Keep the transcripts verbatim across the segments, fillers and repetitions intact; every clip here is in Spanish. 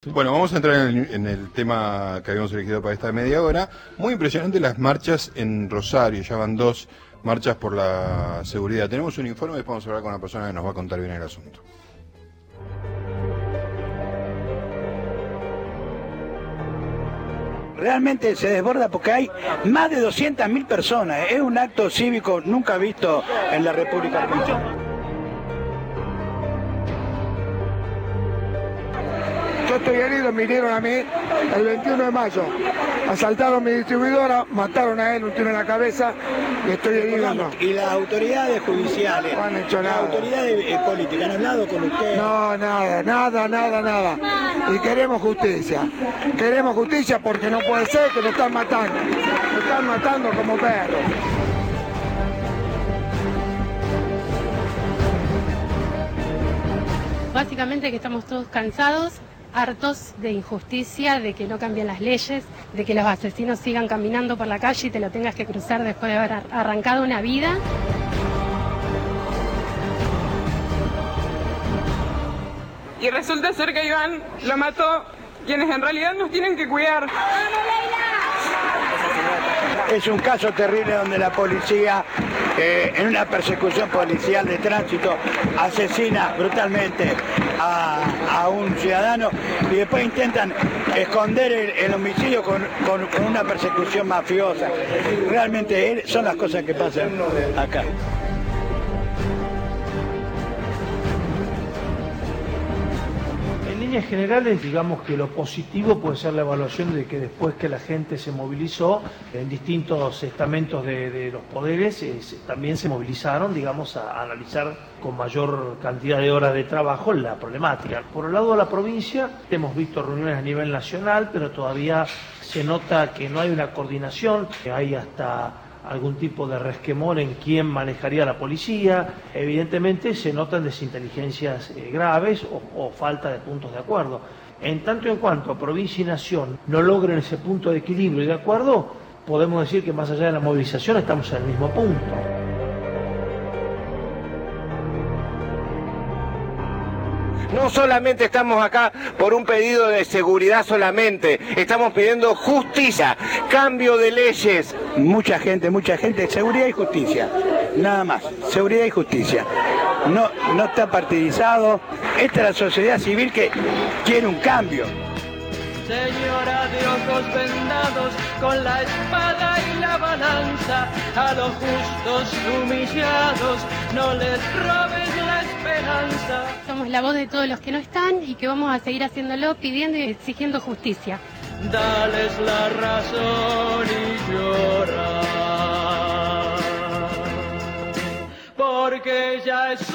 Bueno, vamos a entrar en el, en el tema que habíamos elegido para esta media hora. Muy impresionante las marchas en Rosario, ya van dos marchas por la seguridad. Tenemos un informe y después vamos a hablar con una persona que nos va a contar bien el asunto. Realmente se desborda porque hay más de doscientas mil personas. Es un acto cívico nunca visto en la República Argentina. Yo estoy herido, me hirieron a mí el veintiuno de mayo. Asaltaron mi distribuidora, mataron a él, un tiro en la cabeza y estoy herido. No. ¿Y las autoridades judiciales? No han hecho las nada. ¿Las autoridades eh, políticas han hablado con usted? No, nada, nada, nada, nada. Y queremos justicia. Queremos justicia porque no puede ser que nos están matando. Nos están matando como perros. Básicamente que estamos todos cansados, hartos de injusticia, de que no cambien las leyes, de que los asesinos sigan caminando por la calle y te lo tengas que cruzar después de haber arrancado una vida. Y resulta ser que Iván lo mató quienes en realidad nos tienen que cuidar. Es un caso terrible donde la policía, eh, en una persecución policial de tránsito, asesina brutalmente a, a un ciudadano y después intentan esconder el, el homicidio con, con, con una persecución mafiosa. Realmente son las cosas que pasan acá. En líneas generales, digamos que lo positivo puede ser la evaluación de que después que la gente se movilizó en distintos estamentos de, de los poderes, eh, se, también se movilizaron, digamos, a, a analizar con mayor cantidad de horas de trabajo la problemática. Por el lado de la provincia, hemos visto reuniones a nivel nacional, pero todavía se nota que no hay una coordinación, que hay hasta algún tipo de resquemor en quién manejaría la policía. Evidentemente se notan desinteligencias eh, graves o, o falta de puntos de acuerdo. En tanto y en cuanto a provincia y nación no logren ese punto de equilibrio y de acuerdo, podemos decir que más allá de la movilización estamos en el mismo punto. No solamente estamos acá por un pedido de seguridad solamente, estamos pidiendo justicia, cambio de leyes. Mucha gente, mucha gente, seguridad y justicia, nada más, seguridad y justicia. No, no está partidizado, esta es la sociedad civil que quiere un cambio. Señora de ojos vendados, con la espada y la balanza, a los justos humillados, no les robes la esperanza. Somos la voz de todos los que no están y que vamos a seguir haciéndolo, pidiendo y exigiendo justicia. Dales la razón y llora, porque ya es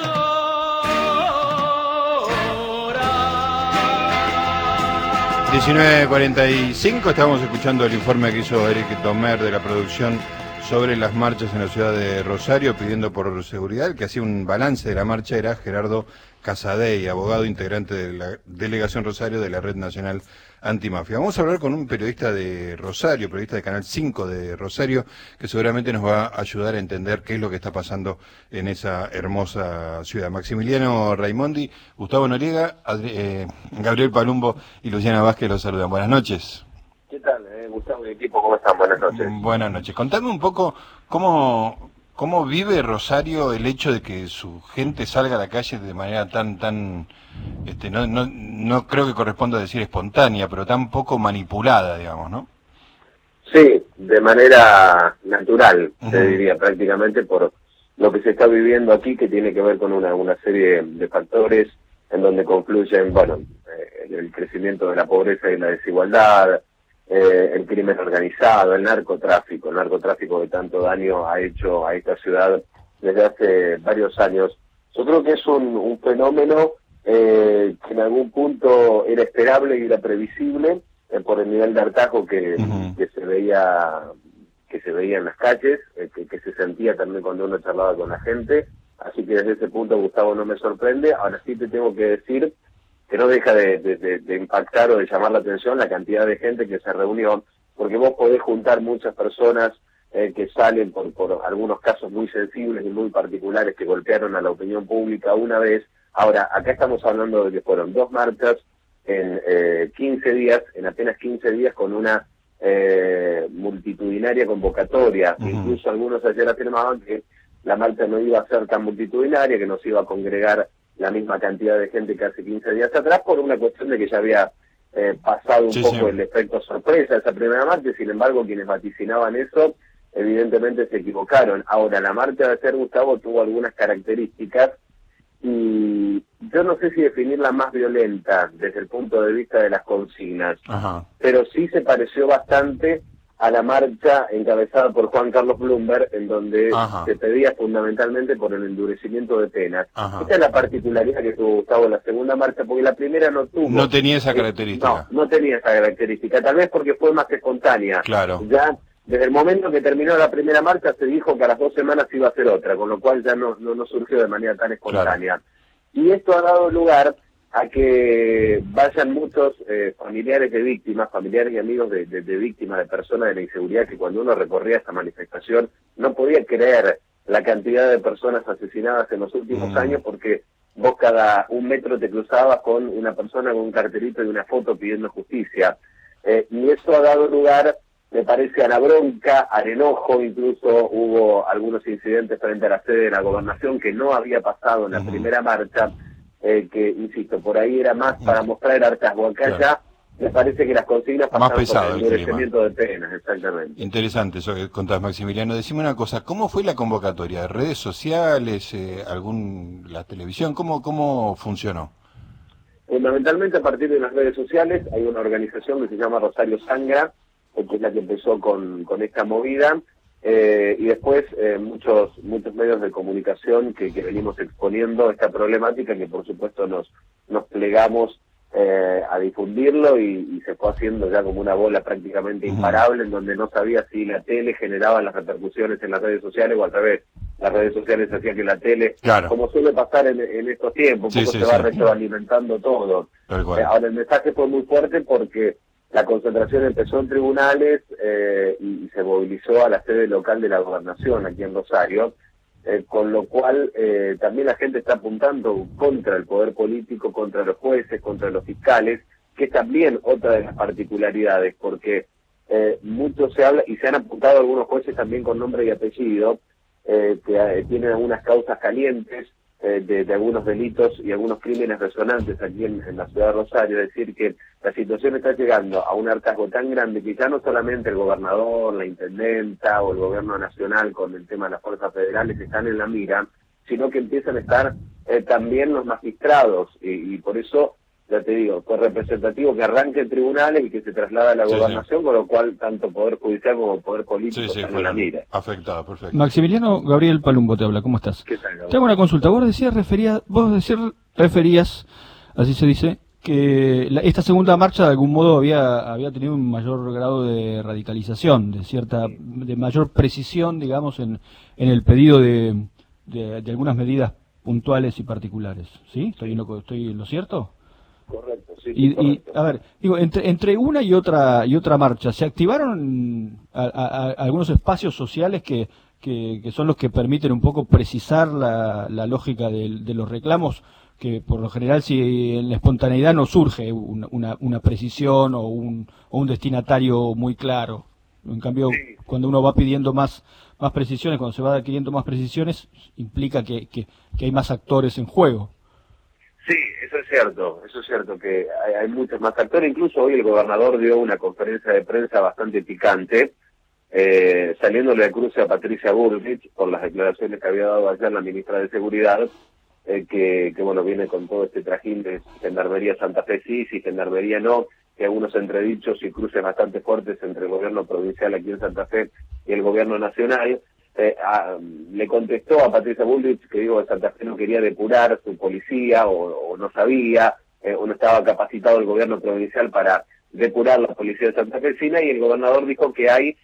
diecinueve cuarenta y cinco, estábamos escuchando el informe que hizo Eric Tomer de la producción sobre las marchas en la ciudad de Rosario pidiendo por seguridad. El que hacía un balance de la marcha era Gerardo Casadei, abogado integrante de la Delegación Rosario de la Red Nacional Antimafia. Vamos a hablar con un periodista de Rosario, periodista de Canal cinco de Rosario, que seguramente nos va a ayudar a entender qué es lo que está pasando en esa hermosa ciudad. Maximiliano Raimondi, Gustavo Noriega, Adri eh, Gabriel Palumbo y Luciana Vázquez los saludan. Buenas noches. ¿Qué tal, eh, Gustavo y equipo? ¿Cómo están? Buenas noches. Buenas noches. Contame un poco cómo, cómo vive Rosario el hecho de que su gente salga a la calle de manera tan, tan, este, no, no, no creo que corresponda decir espontánea, pero tan poco manipulada, digamos, ¿no? Sí, de manera natural, uh-huh. Te diría, prácticamente por lo que se está viviendo aquí, que tiene que ver con una, una serie de factores en donde confluyen, bueno, eh, el crecimiento de la pobreza y la desigualdad, Eh, el crimen organizado, el narcotráfico, el narcotráfico que tanto daño ha hecho a esta ciudad desde hace varios años. Yo creo que es un, un fenómeno eh, que en algún punto era esperable y era previsible eh, por el nivel de hartazgo que, uh-huh. que se veía que se veía en las calles, eh, que, que se sentía también cuando uno charlaba con la gente. Así que desde ese punto, Gustavo, no me sorprende. Ahora sí te tengo que decir que no deja de, de, de impactar o de llamar la atención la cantidad de gente que se reunió, porque vos podés juntar muchas personas eh, que salen por, por algunos casos muy sensibles y muy particulares que golpearon a la opinión pública una vez. Ahora, acá estamos hablando de que fueron dos marchas en eh, quince días, en apenas quince días, con una eh, multitudinaria convocatoria. Uh-huh. Incluso algunos ayer afirmaban que la marcha no iba a ser tan multitudinaria, que no se iba a congregar la misma cantidad de gente que hace quince días atrás, por una cuestión de que ya había eh, pasado un sí, poco sí. el efecto sorpresa de esa primera marcha. Sin embargo, quienes vaticinaban eso, evidentemente se equivocaron. Ahora, la marcha de ayer, Gustavo, tuvo algunas características, y yo no sé si definirla más violenta desde el punto de vista de las consignas, Ajá. pero sí se pareció bastante a la marcha encabezada por Juan Carlos Bloomberg, en donde Ajá. se pedía fundamentalmente por el endurecimiento de penas. Ajá. Esta es la particularidad que tuvo, Gustavo, en la segunda marcha, porque la primera no tuvo. No tenía esa característica. Eh, no, no tenía esa característica, tal vez porque fue más espontánea. Claro. Ya desde el momento que terminó la primera marcha se dijo que a las dos semanas iba a ser otra, con lo cual ya no, no, no surgió de manera tan espontánea. Claro. Y esto ha dado lugar a que vayan muchos eh, familiares de víctimas, familiares y amigos de, de, de víctimas, de personas de la inseguridad, que cuando uno recorría esta manifestación no podía creer la cantidad de personas asesinadas en los últimos mm. años, porque vos cada un metro te cruzabas con una persona con un cartelito y una foto pidiendo justicia. Eh, y eso ha dado lugar, me parece, a la bronca, al enojo. Incluso hubo algunos incidentes frente a la sede de la gobernación que no había pasado en la uh-huh. primera marcha, eh, que, insisto, por ahí era más para mostrar el hartazgo. Acá claro. ya me parece que las consignas pasaron más pesado por el endurecimiento de penas, exactamente. Interesante eso que contás, Maximiliano. Decime una cosa, ¿cómo fue la convocatoria? ¿Redes sociales, eh, algún la televisión? ¿Cómo, cómo funcionó? Fundamentalmente a partir de las redes sociales. Hay una organización que se llama Rosario Sangra, que es la que empezó con, con esta movida, eh, y después eh, muchos muchos medios de comunicación que, que venimos exponiendo esta problemática, que por supuesto nos nos plegamos eh, a difundirlo, y, y se fue haciendo ya como una bola prácticamente imparable, en donde no sabía si la tele generaba las repercusiones en las redes sociales o al revés. Las redes sociales hacían que la tele, claro. como suele pasar en, en estos tiempos, un poco sí, sí, se va sí. retroalimentando todo. Eh, ahora el mensaje fue muy fuerte porque la concentración empezó en tribunales eh, y, y se movilizó a la sede local de la gobernación aquí en Rosario, eh, con lo cual eh, también la gente está apuntando contra el poder político, contra los jueces, contra los fiscales, que es también otra de las particularidades, porque eh, mucho se habla, y se han apuntado algunos jueces también con nombre y apellido, eh, que eh, tienen algunas causas calientes, Eh, de, de algunos delitos y algunos crímenes resonantes aquí en, en la ciudad de Rosario. Es decir, que la situación está llegando a un hartazgo tan grande que ya no solamente el gobernador, la intendenta o el gobierno nacional con el tema de las fuerzas federales están en la mira, sino que empiezan a estar eh, también los magistrados, y, y por eso, ya te digo, fue representativo que arranque en tribunales y que se traslada a la sí, gobernación, sí. con lo cual tanto Poder Judicial como Poder Político sí, sí, están en la mira. Afectado, perfecto. Maximiliano, Gabriel Palumbo te habla, ¿cómo estás? ¿Qué tal, Gabriel? Te hago una consulta. Vos decías, referías, vos decías, referías, así se dice, que la, esta segunda marcha de algún modo había había tenido un mayor grado de radicalización, de cierta, de mayor precisión, digamos, en, en el pedido de, de, de algunas medidas puntuales y particulares. ¿Sí? ¿Estoy en lo, estoy en lo cierto? Correcto, sí. Y, correcto. y a ver, digo, entre, entre una y otra y otra marcha, ¿se activaron a, a, a algunos espacios sociales que, que, que son los que permiten un poco precisar la, la lógica de, de los reclamos? Que por lo general, si en la espontaneidad no surge una, una, una precisión o un, o un destinatario muy claro. En cambio, sí. cuando uno va pidiendo más más precisiones, cuando se va adquiriendo más precisiones, implica que, que, que hay más actores en juego. Sí, eso es cierto, eso es cierto, que hay, hay muchos más actores. Incluso hoy el gobernador dio una conferencia de prensa bastante picante, eh, saliéndole de cruce a Patricia Bullrich por las declaraciones que había dado ayer la ministra de Seguridad, eh, que, que bueno, viene con todo este trajín de Gendarmería Santa Fe sí, si Gendarmería no, que algunos entredichos y cruces bastante fuertes entre el gobierno provincial aquí en Santa Fe y el gobierno nacional. Eh, a, le contestó a Patricia Bullrich que digo que Santa Fe no quería depurar su policía o, o no sabía eh, o no estaba capacitado el gobierno provincial para depurar la policía de Santa Fecina, y el gobernador dijo que hay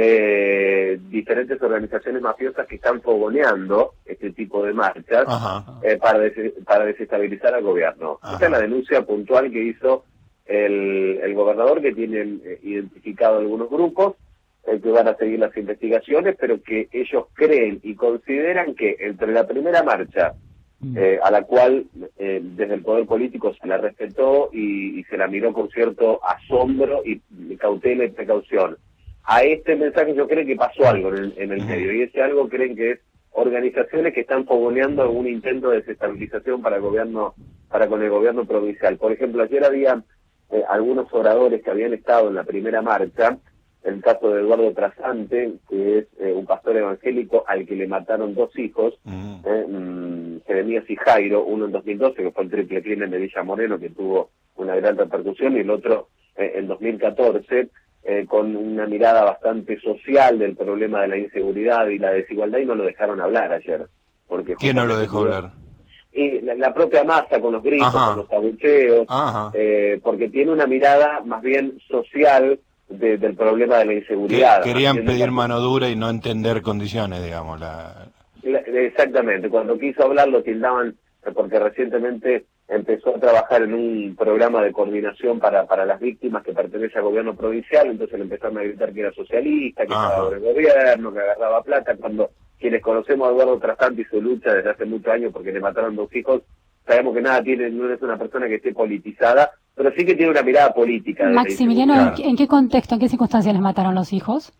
eh, diferentes organizaciones mafiosas que están fogoneando este tipo de marchas eh, para, des para desestabilizar al gobierno. Ajá. Esta es la denuncia puntual que hizo el, el gobernador, que tienen eh, identificado algunos grupos que van a seguir las investigaciones, pero que ellos creen y consideran que entre la primera marcha eh, a la cual eh, desde el poder político se la respetó y, y se la miró con cierto asombro y, y cautela y precaución. A este mensaje yo creo que pasó algo en el, en el medio, y ese algo creen que es organizaciones que están fogoneando algún intento de desestabilización para el gobierno, para con el gobierno provincial. Por ejemplo, ayer había eh, algunos oradores que habían estado en la primera marcha, el caso de Eduardo Trasante, que es eh, un pastor evangélico al que le mataron dos hijos, uh-huh. eh, mm, Jeremías y Jairo, uno en dos mil doce, que fue el triple crimen de Villa Moreno, que tuvo una gran repercusión, y el otro eh, en dos mil catorce, eh, con una mirada bastante social del problema de la inseguridad y la desigualdad, y no lo dejaron hablar ayer. Porque ¿quién no lo dejó hablar? Y la, la propia masa, con los gritos, Ajá. con los abucheos, eh, porque tiene una mirada más bien social de, del problema de la inseguridad. Que, querían pedir la... mano dura y no entender condiciones, digamos. La... La, exactamente, cuando quiso hablar lo tildaban, porque recientemente empezó a trabajar en un programa de coordinación para, para las víctimas que pertenece al gobierno provincial, entonces le empezaron a gritar que era socialista, que Ajá. estaba por el gobierno, que agarraba plata, cuando quienes conocemos a Eduardo Trasante y su lucha desde hace muchos años porque le mataron dos hijos, sabemos que nada tiene, no es una persona que esté politizada, pero sí que tiene una mirada política. Maximiliano, ¿en qué, ¿en qué contexto, en qué circunstancias les mataron los hijos?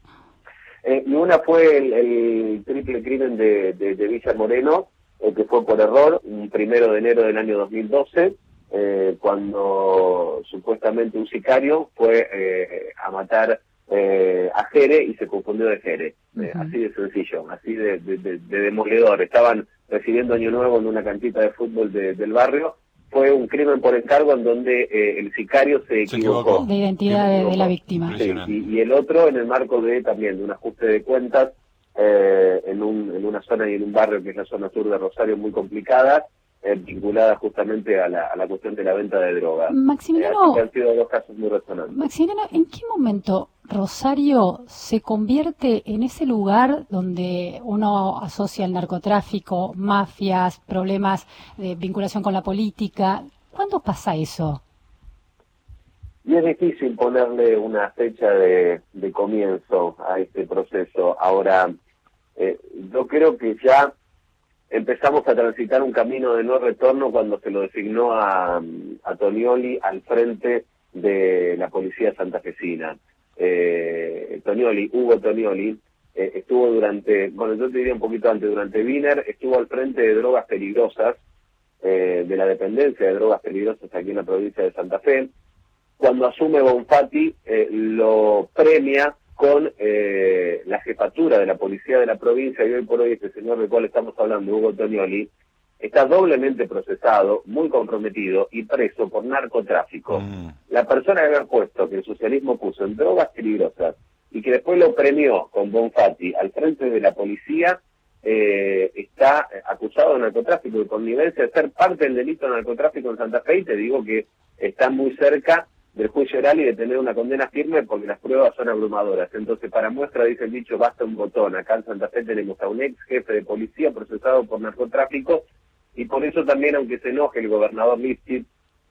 Eh, una fue el, el triple crimen de, de, de Villa Moreno, eh, que fue por error, un primero de enero del año dos mil doce, eh, cuando supuestamente un sicario fue eh, a matar eh, a Jere y se confundió de Jere. Uh-huh. Eh, así de sencillo, así de, de, de, de demoledor. Estaban recibiendo Año Nuevo en una canchita de fútbol de, del barrio. Fue un crimen por encargo en donde eh, el sicario se equivocó. Se equivocó. De identidad de, de la víctima. Sí, y, y el otro en el marco de también de un ajuste de cuentas eh, en, un, en una zona y en un barrio que es la zona sur de Rosario muy complicada, eh, vinculada justamente a la, a la cuestión de la venta de drogas. Maximiliano, eh, han sido dos casos muy resonantes. Maximiliano, ¿en qué momento Rosario se convierte en ese lugar donde uno asocia el narcotráfico, mafias, problemas de vinculación con la política? ¿Cuándo pasa eso? Y es difícil ponerle una fecha de, de comienzo a este proceso. Ahora, eh, yo creo que ya empezamos a transitar un camino de no retorno cuando se lo designó a, a Tonioli al frente de la policía santafesina. Eh, Tonioli, Hugo Tonioli, eh, estuvo durante, bueno, yo te diría un poquito antes, durante Wiener, estuvo al frente de drogas peligrosas, eh, de la dependencia de drogas peligrosas aquí en la provincia de Santa Fe. Cuando asume Bonfatti, eh, lo premia con eh, la jefatura de la policía de la provincia, y hoy por hoy este señor del cual estamos hablando, Hugo Tonioli, está doblemente procesado, muy comprometido y preso por narcotráfico. Mm. La persona que había puesto, que el socialismo puso en drogas peligrosas y que después lo premió con Bonfatti al frente de la policía, eh, está acusado de narcotráfico y connivencia de ser parte del delito de narcotráfico en Santa Fe, y te digo que está muy cerca del juicio oral y de tener una condena firme porque las pruebas son abrumadoras. Entonces, para muestra, dice el dicho, basta un botón. Acá en Santa Fe tenemos a un ex jefe de policía procesado por narcotráfico, y por eso también, aunque se enoje el gobernador Lifshitz,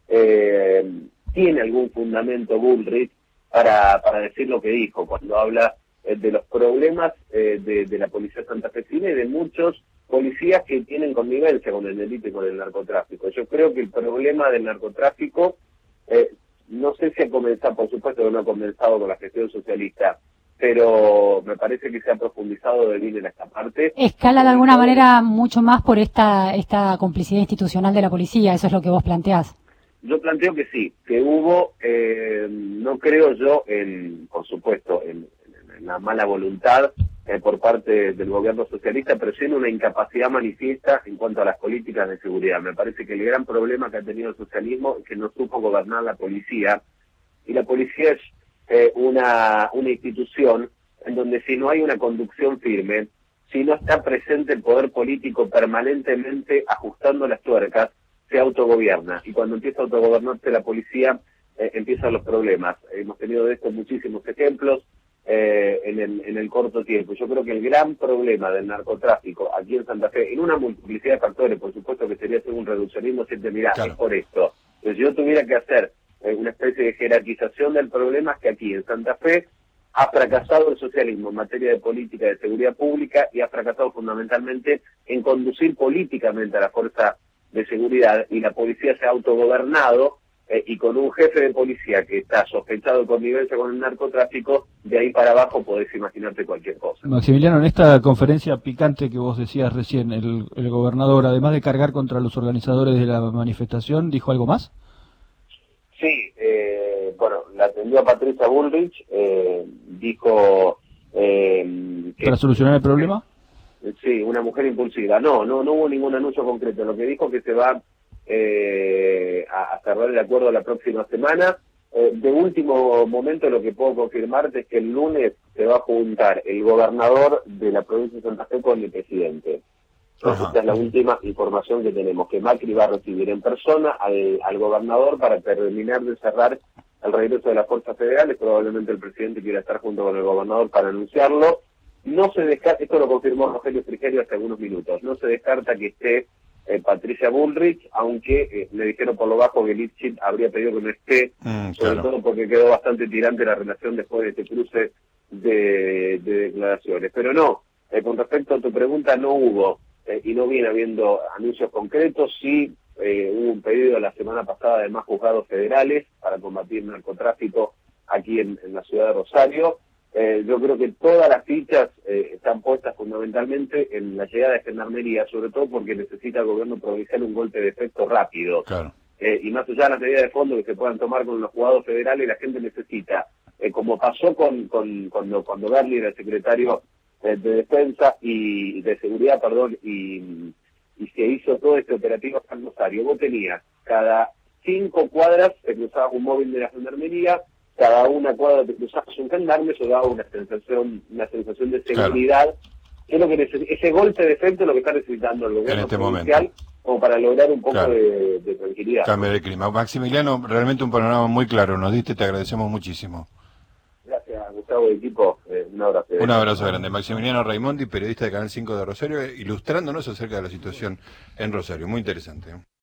eh, tiene algún fundamento Bullrich para, para decir lo que dijo cuando habla eh, de los problemas eh, de, de la policía santafesina y de muchos policías que tienen connivencia con el delito y con el narcotráfico. Yo creo que el problema del narcotráfico, eh, no sé si ha comenzado, por supuesto que no ha comenzado con la gestión socialista, pero me parece que se ha profundizado de bien en esta parte. Escala de alguna manera mucho más por esta esta complicidad institucional de la policía, eso es lo que vos planteás. Yo planteo que sí, que hubo, eh, no creo yo, en, por supuesto, en, en la mala voluntad eh, por parte del gobierno socialista, pero sí en una incapacidad manifiesta en cuanto a las políticas de seguridad. Me parece que el gran problema que ha tenido el socialismo es que no supo gobernar la policía, y la policía es Eh, una, una institución en donde si no hay una conducción firme, si no está presente el poder político permanentemente ajustando las tuercas, se autogobierna. Y cuando empieza a autogobernarse la policía, eh, empiezan los problemas. Hemos tenido de esto muchísimos ejemplos eh, en, el, en el corto tiempo. Yo creo que el gran problema del narcotráfico aquí en Santa Fe, en una multiplicidad de factores, por supuesto que sería hacer un reduccionismo, siempre mirá, claro, es por esto. Entonces, si yo tuviera que hacer una especie de jerarquización del problema, es que aquí en Santa Fe ha fracasado el socialismo en materia de política de seguridad pública y ha fracasado fundamentalmente en conducir políticamente a la fuerza de seguridad, y la policía se ha autogobernado, eh, y con un jefe de policía que está sospechado de connivencia con el narcotráfico, de ahí para abajo podés imaginarte cualquier cosa. Maximiliano, en esta conferencia picante que vos decías recién, el, el gobernador, además de cargar contra los organizadores de la manifestación, ¿dijo algo más? Sí, eh, bueno, la atendió a Patricia Bullrich, eh, dijo... Eh, que, ¿Para solucionar el problema? Eh, sí, una mujer impulsiva. No, no, no hubo ningún anuncio concreto. Lo que dijo que se va eh, a, a cerrar el acuerdo la próxima semana. Eh, de último momento, lo que puedo confirmarte es que el lunes se va a juntar el gobernador de la provincia de Santa Fe con el presidente. Entonces, esta es la última información que tenemos, que Macri va a recibir en persona al, al gobernador para terminar de cerrar el regreso de las fuerzas federales. Probablemente el presidente quiera estar junto con el gobernador para anunciarlo. No se descarta, esto lo confirmó Rogelio Frigerio hace algunos minutos, no se descarta que esté eh, Patricia Bullrich, aunque eh, le dijeron por lo bajo que Lifshitz habría pedido que no esté, mm, sobre claro. todo porque quedó bastante tirante la relación después de este cruce de, de declaraciones. Pero no, eh, con respecto a tu pregunta, no hubo, eh, y no viene habiendo anuncios concretos. Sí eh, hubo un pedido la semana pasada de más juzgados federales para combatir el narcotráfico aquí en, en la ciudad de Rosario. Eh, yo creo que todas las fichas eh, están puestas fundamentalmente en la llegada de Gendarmería, sobre todo porque necesita el gobierno provincial un golpe de efecto rápido. Claro. Eh, y más allá de las medidas de fondo que se puedan tomar con los juzgados federales, la gente necesita, eh, como pasó con, con cuando, cuando Berli era el secretario eh, de Defensa y de Seguridad, perdón, y, y se hizo todo este operativo en Rosario. Vos tenías cada cinco cuadras, te cruzabas un móvil de la Gendarmería, cada una cuadra te cruzabas un gendarme, eso daba una sensación, una sensación de seguridad. Claro. Es lo que neces- ese golpe de efecto es lo que está necesitando el gobierno en este provincial, momento, como para lograr un poco claro. de, de tranquilidad. Cambio de clima. Maximiliano, realmente un panorama muy claro nos diste, te agradecemos muchísimo. Gracias, Gustavo y equipo. Eh, un abrazo. Un abrazo grande. Maximiliano Raimondi, periodista de Canal cinco de Rosario, ilustrándonos acerca de la situación en Rosario. Muy interesante.